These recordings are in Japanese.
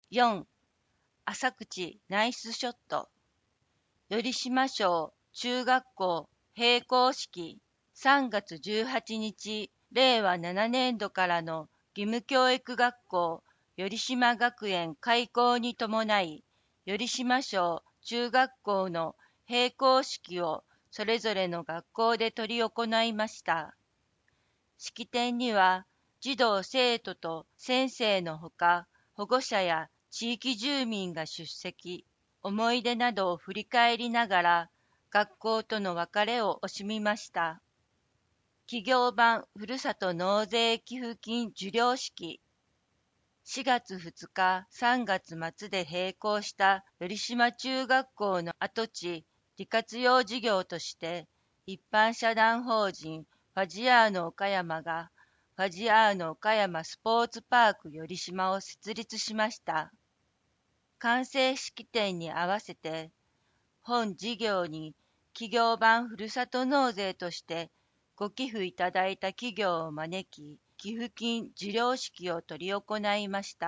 4. 浅口ナイスショット。頼島小中学校閉校式。3月18日、令和7年度からの義務教育学校頼島学園開校に伴い、頼島小中学校の閉校式をそれぞれの学校で執り行いました。式典には、児童生徒と先生のほか、保護者や地域住民が出席、思い出などを振り返りながら、学校との別れを惜しみました。企業版ふるさと納税寄付金受領式。4月2日、3月末で閉校した頼島中学校の跡地利活用事業として、一般社団法人ファジアーノ岡山がファジアーノ岡山スポーツパーク頼島を設立しました。完成式典に合わせて、本事業に企業版ふるさと納税としてご寄付いただいた企業を招き、寄付金受領式を執り行いました。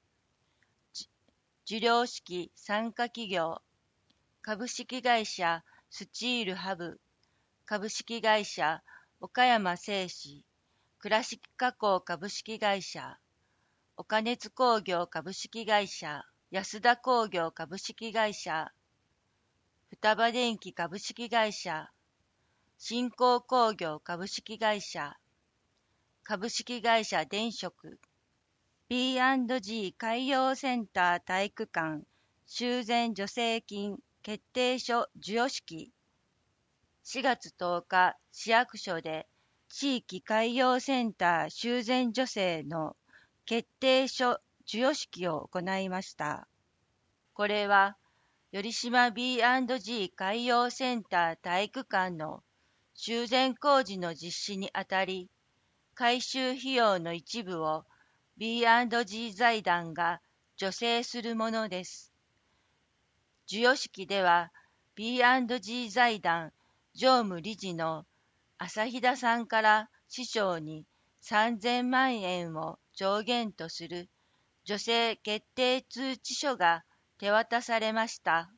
受領式参加企業、株式会社スチールハブ、株式会社岡山製紙、倉敷加工株式会社、岡熱工業株式会社、安田工業株式会社、双葉電機株式会社、新興工業株式会社、株式会社電職、B&G 海洋センター体育館修繕助成金決定書授与式。4月10日、市役所で地域海洋センター修繕助成の決定書授与式を行いました。これは、頼島 B&G 海洋センター体育館の修繕工事の実施にあたり、改修費用の一部を B&G 財団が助成するものです。授与式では B&G 財団常務理事の朝比田さんから師匠に3000万円を上限とする助成決定通知書が手渡されました。